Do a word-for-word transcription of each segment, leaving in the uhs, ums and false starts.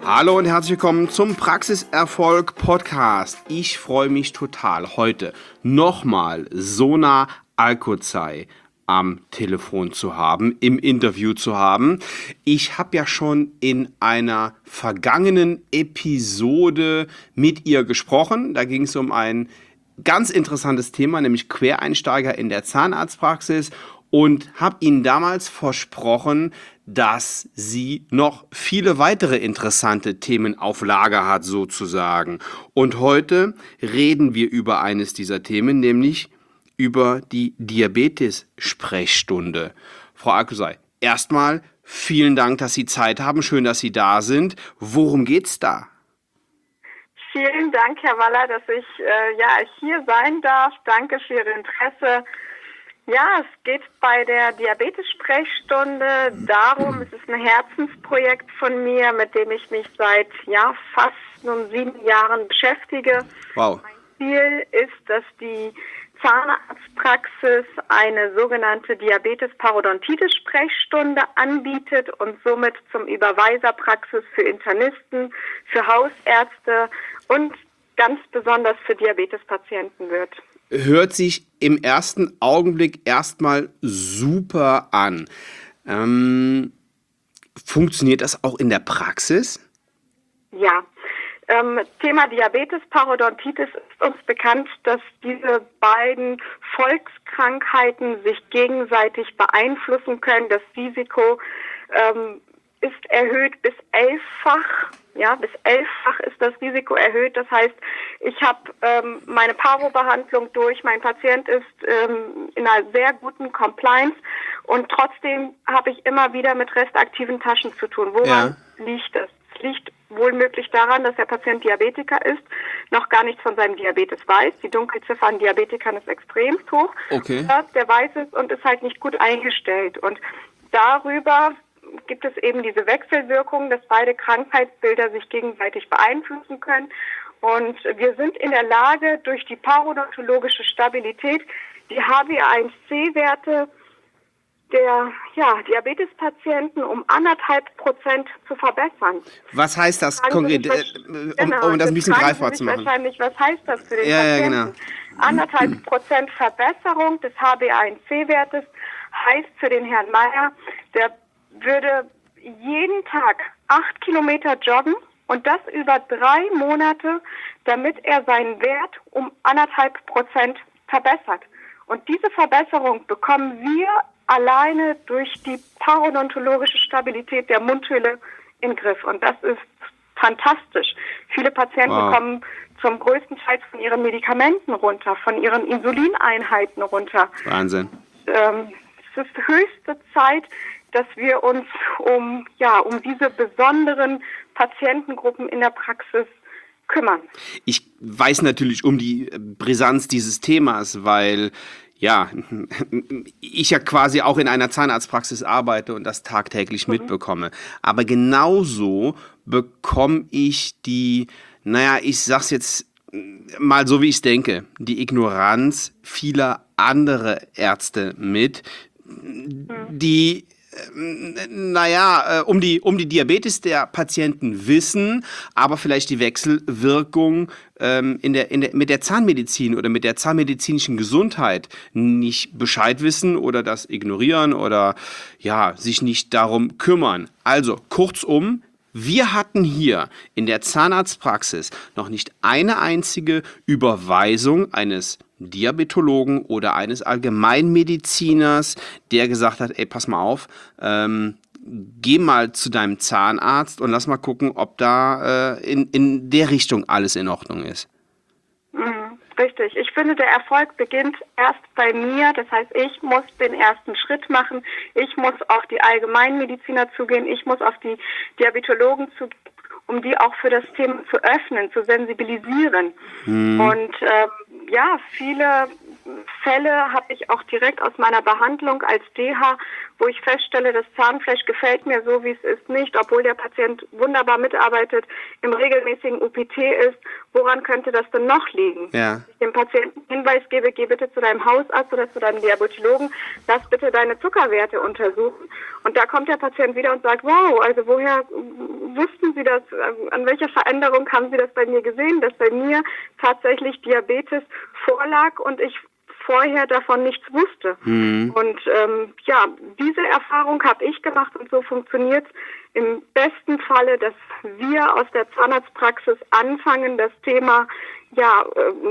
Hallo und herzlich willkommen zum Praxiserfolg Podcast. Ich freue mich total, heute nochmal Sona Alkozai am Telefon zu haben, im Interview zu haben. Ich habe ja schon in einer vergangenen Episode mit ihr gesprochen. Da ging es um ein ganz interessantes Thema, nämlich Quereinsteiger in der Zahnarztpraxis, und habe Ihnen damals versprochen, dass sie noch viele weitere interessante Themen auf Lager hat, sozusagen. Und heute reden wir über eines dieser Themen, nämlich über die Diabetes-Sprechstunde. Frau Alkozai, erstmal vielen Dank, dass Sie Zeit haben. Schön, dass Sie da sind. Worum geht's da? Vielen Dank, Herr Waller, dass ich äh, ja, hier sein darf. Danke für Ihr Interesse. Ja, es geht bei der Diabetes-Sprechstunde darum, es ist ein Herzensprojekt von mir, mit dem ich mich seit ja, fast nun sieben Jahren beschäftige. Wow. Mein Ziel ist, dass die Zahnarztpraxis eine sogenannte Diabetes-Parodontitis-Sprechstunde anbietet und somit zum Überweiserpraxis für Internisten, für Hausärzte und ganz besonders für Diabetespatienten wird. Hört sich im ersten Augenblick erstmal super an. Ähm, funktioniert das auch in der Praxis? Ja. Ähm, Thema Diabetes, Parodontitis ist uns bekannt, dass diese beiden Volkskrankheiten sich gegenseitig beeinflussen können. Das Risiko ähm, ist erhöht bis elffach. Ja, bis elffach ist das Risiko erhöht. Das heißt, ich habe ähm, meine Paro-Behandlung durch. Mein Patient ist ähm, in einer sehr guten Compliance und trotzdem habe ich immer wieder mit restaktiven Taschen zu tun. Woran ja. liegt das? Es liegt wohl möglich daran, dass der Patient Diabetiker ist, noch gar nichts von seinem Diabetes weiß. Die Dunkelziffer an Diabetikern ist extrem hoch. Okay. Der weiß es und ist halt nicht gut eingestellt. Und darüber gibt es eben diese Wechselwirkung, dass beide Krankheitsbilder sich gegenseitig beeinflussen können. Und wir sind in der Lage, durch die parodontologische Stabilität die H b A eins C Werte der ja, Diabetespatienten um anderthalb Prozent zu verbessern. Was heißt das konkret, äh, um, genau, um das ein bisschen greifbar zu machen? Wahrscheinlich, was heißt das für den ja, Patienten? Ja, genau. Anderthalb Prozent Verbesserung des H b A eins C Wertes heißt für den Herrn Meier, der würde jeden Tag acht Kilometer joggen und das über drei Monate, damit er seinen Wert um anderthalb Prozent verbessert. Und diese Verbesserung bekommen wir alleine durch die parodontologische Stabilität der Mundhöhle in den Griff. Und das ist fantastisch. Viele Patienten wow. kommen zum größten Teil von ihren Medikamenten runter, von ihren Insulineinheiten runter. Wahnsinn. Ähm, es ist höchste Zeit, dass wir uns um, ja, um diese besonderen Patientengruppen in der Praxis kümmern. Ich weiß natürlich um die Brisanz dieses Themas, weil ja, ich ja quasi auch in einer Zahnarztpraxis arbeite und das tagtäglich mhm. mitbekomme. Aber genauso bekomme ich die, naja, ich sag's jetzt mal so, wie ich es denke, die Ignoranz vieler anderer Ärzte mit, mhm. die naja, um die, um die Diabetes der Patienten wissen, aber vielleicht die Wechselwirkung ähm, in der, in der, mit der Zahnmedizin oder mit der zahnmedizinischen Gesundheit nicht Bescheid wissen oder das ignorieren oder ja, sich nicht darum kümmern. Also, kurzum, wir hatten hier in der Zahnarztpraxis noch nicht eine einzige Überweisung eines Diabetologen oder eines Allgemeinmediziners, der gesagt hat, ey, pass mal auf, ähm, geh mal zu deinem Zahnarzt und lass mal gucken, ob da äh, in, in der Richtung alles in Ordnung ist. Mhm, richtig. Ich finde, der Erfolg beginnt erst bei mir. Das heißt, ich muss den ersten Schritt machen. Ich muss auf die Allgemeinmediziner zugehen. Ich muss auf die Diabetologen zugehen, um die auch für das Thema zu öffnen, zu sensibilisieren. Mhm. Und ähm, ja, viele Fälle habe ich auch direkt aus meiner Behandlung als D H, wo ich feststelle, das Zahnfleisch gefällt mir so, wie es ist, nicht, obwohl der Patient wunderbar mitarbeitet, im regelmäßigen U P T ist. Woran könnte das denn noch liegen? Ja. Ich dem Patienten Hinweis gebe, geh bitte zu deinem Hausarzt oder zu deinem Diabetologen, lass bitte deine Zuckerwerte untersuchen. Und da kommt der Patient wieder und sagt, wow, also woher wussten Sie das, an welcher Veränderung haben Sie das bei mir gesehen, dass bei mir tatsächlich Diabetes vorlag und ich vorher davon nichts wusste. Mhm. Und ähm, ja, diese Erfahrung habe ich gemacht und so funktioniert es im besten Falle, dass wir aus der Zahnarztpraxis anfangen, das Thema ja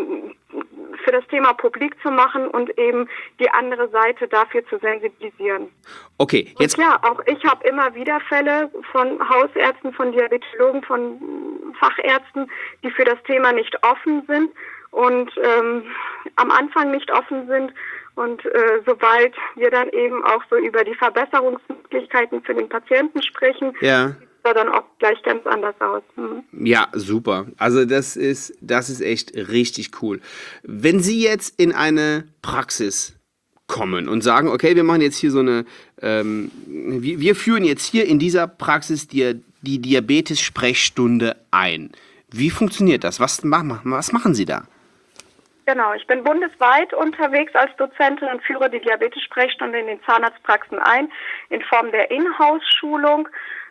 für das Thema publik zu machen und eben die andere Seite dafür zu sensibilisieren. Okay, jetzt. Und ja, auch ich habe immer wieder Fälle von Hausärzten, von Diabetologen, von Fachärzten, die für das Thema nicht offen sind und ähm, am Anfang nicht offen sind. Und äh, sobald wir dann eben auch so über die Verbesserungsmöglichkeiten für den Patienten sprechen, ja. sieht es dann auch gleich ganz anders aus. Mhm. Ja, super. Also das ist, das ist echt richtig cool. Wenn Sie jetzt in eine Praxis kommen und sagen, okay, wir machen jetzt hier so eine, ähm, wir, wir führen jetzt hier in dieser Praxis die, die Diabetes-Sprechstunde ein. Wie funktioniert das? Was machen, was machen Sie da? Genau, ich bin bundesweit unterwegs als Dozentin und führe die Diabetes-Sprechstunde in den Zahnarztpraxen ein, in Form der Inhouse-Schulung.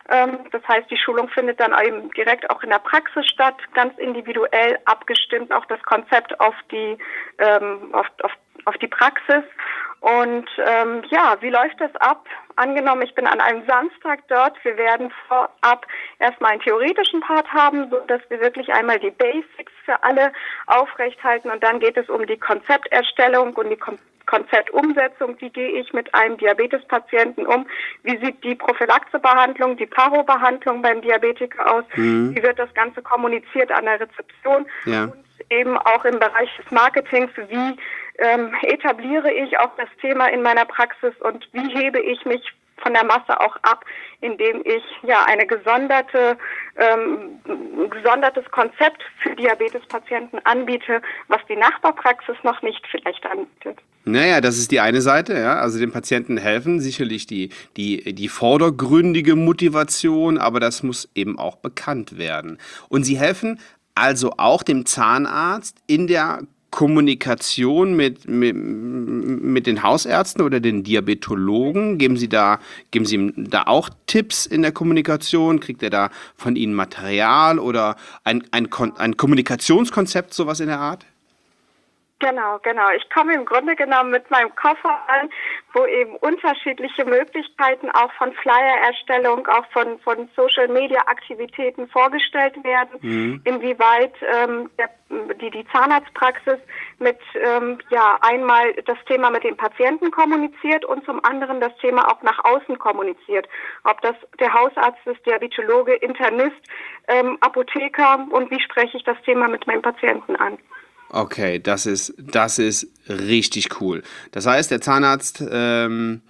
Das heißt, die Schulung findet dann eben direkt auch in der Praxis statt, ganz individuell abgestimmt, auch das Konzept auf die, auf, auf, auf die Praxis. Und ähm, ja, wie läuft das ab? Angenommen, ich bin an einem Samstag dort. Wir werden vorab erstmal einen theoretischen Part haben, so dass wir wirklich einmal die Basics für alle aufrechthalten. Und dann geht es um die Konzepterstellung und die Kon- Konzeptumsetzung. Wie gehe ich mit einem Diabetespatienten um? Wie sieht die Prophylaxebehandlung, die Paro-Behandlung beim Diabetiker aus? Mhm. Wie wird das Ganze kommuniziert an der Rezeption? Ja. Und eben auch im Bereich des Marketings, wie ähm, etabliere ich auch das Thema in meiner Praxis und wie hebe ich mich von der Masse auch ab, indem ich ja eine gesonderte, ähm, ein gesondertes Konzept für Diabetespatienten anbiete, was die Nachbarpraxis noch nicht vielleicht anbietet. Naja, das ist die eine Seite, ja, also den Patienten helfen, sicherlich die, die, die vordergründige Motivation, aber das muss eben auch bekannt werden. Und Sie helfen also auch dem Zahnarzt in der Kommunikation mit, mit, mit den Hausärzten oder den Diabetologen? Geben Sie da, geben Sie ihm da auch Tipps in der Kommunikation? Kriegt er da von Ihnen Material oder ein, ein, ein Kommunikationskonzept, sowas in der Art? Genau, genau. Ich komme im Grunde genommen mit meinem Koffer an, wo eben unterschiedliche Möglichkeiten auch von Flyer-Erstellung, auch von, von Social-Media-Aktivitäten vorgestellt werden, mhm. inwieweit ähm, der, die, die Zahnarztpraxis mit ähm, ja einmal das Thema mit dem Patienten kommuniziert und zum anderen das Thema auch nach außen kommuniziert. Ob das der Hausarzt ist, Diabetologe, Internist, ähm, Apotheker und wie spreche ich das Thema mit meinem Patienten an. Okay, das ist, das ist richtig cool. Das heißt, der Zahnarzt ähm,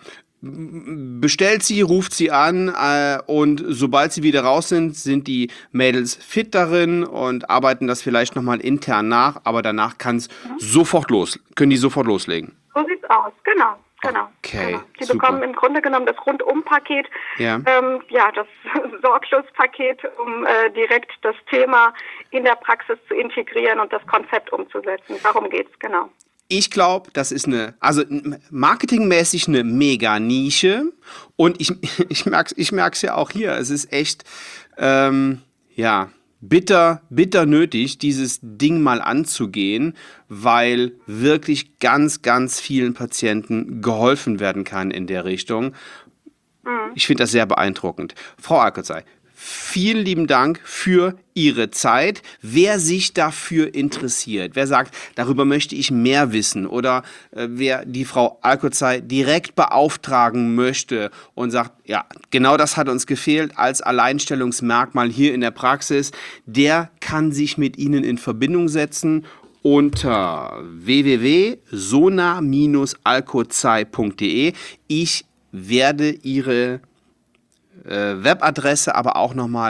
bestellt sie, ruft sie an äh, und sobald sie wieder raus sind, sind die Mädels fit darin und arbeiten das vielleicht nochmal intern nach, aber danach kann es mhm. sofort los, können die sofort loslegen. So sieht's aus, genau. Genau. Okay, genau. Die super. bekommen im Grunde genommen das Rundum-Paket, ja, ähm, ja das Sorglos-Paket, um äh, direkt das Thema in der Praxis zu integrieren und das Konzept umzusetzen. Darum geht's, genau. Ich glaube, das ist eine, also marketingmäßig eine Mega-Nische und ich, ich merke es ich merk's ja auch hier, es ist echt, ähm, ja, bitter, bitter nötig, dieses Ding mal anzugehen, weil wirklich ganz, ganz vielen Patienten geholfen werden kann in der Richtung. Mhm. Ich finde das sehr beeindruckend. Frau Alkozai, vielen lieben Dank für Ihre Zeit. Wer sich dafür interessiert, wer sagt, darüber möchte ich mehr wissen oder äh, wer die Frau Alkozai direkt beauftragen möchte und sagt, ja, genau das hat uns gefehlt als Alleinstellungsmerkmal hier in der Praxis, der kann sich mit Ihnen in Verbindung setzen unter w w w punkt sona Bindestrich alkozai punkt de. Ich werde Ihre Webadresse aber auch nochmal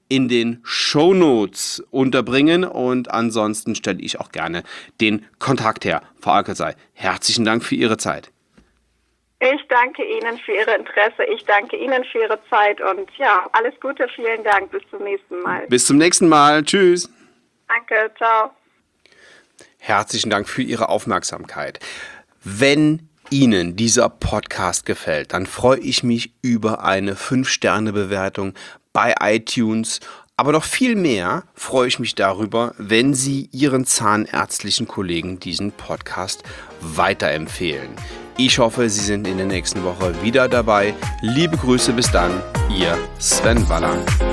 in den Shownotes unterbringen und ansonsten stelle ich auch gerne den Kontakt her. Frau Alcázar, herzlichen Dank für Ihre Zeit. Ich danke Ihnen für Ihr Interesse, ich danke Ihnen für Ihre Zeit und ja, alles Gute, vielen Dank, bis zum nächsten Mal. Bis zum nächsten Mal, tschüss. Danke, ciao. Herzlichen Dank für Ihre Aufmerksamkeit. Wenn Ihnen dieser Podcast gefällt, dann freue ich mich über eine fünf Sterne Bewertung bei iTunes. Aber noch viel mehr freue ich mich darüber, wenn Sie Ihren zahnärztlichen Kollegen diesen Podcast weiterempfehlen. Ich hoffe, Sie sind in der nächsten Woche wieder dabei. Liebe Grüße, bis dann, Ihr Sven Waller.